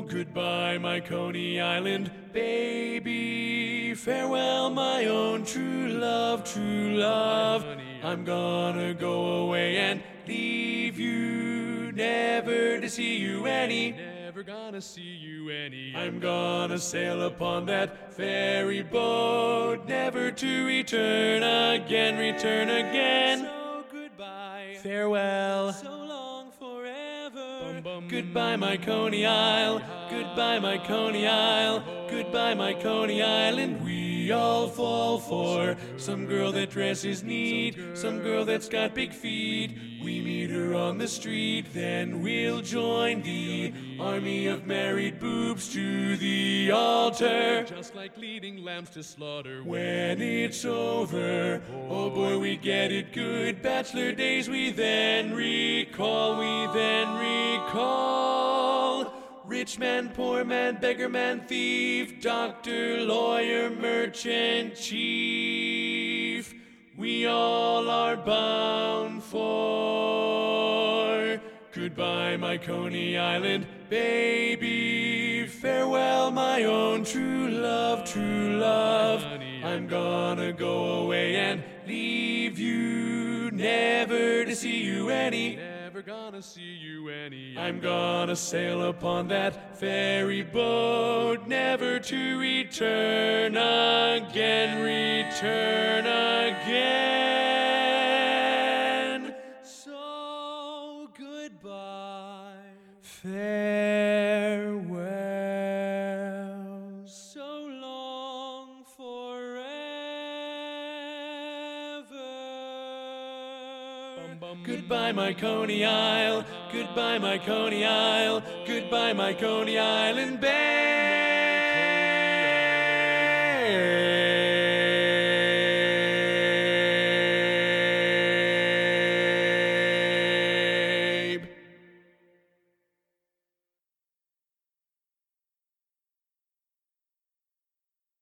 goodbye, my Coney Island baby. Farewell, my own true love, true love. I'm gonna go away and leave you, never to see you any. Never gonna see you any. I'm gonna sail upon that ferry boat, never to return again, return again. So goodbye, farewell, so long forever. Goodbye, my Coney Isle. Goodbye, my Coney Isle. Goodbye, my Coney Island. We all fall for some girl that dresses neat, some girl that's got big feet. We meet her on the street, then we'll join the army of married boobs to the altar, just like leading lambs to slaughter. When it's over, oh boy, we get it good. Bachelor days we then recall, Rich man, poor man, beggar man, thief, doctor, lawyer, merchant, chief. We all are bound for goodbye, my Coney Island baby. Farewell, my own true love, true love. I'm gonna go away and leave you, never to see you any. Never gonna see you any. I'm gonna sail upon that ferry boat, never to return again, return again. So goodbye, farewell, so long forever. Goodbye, my Coney Isle. Goodbye, my Coney Isle. Goodbye, my Coney Island babe.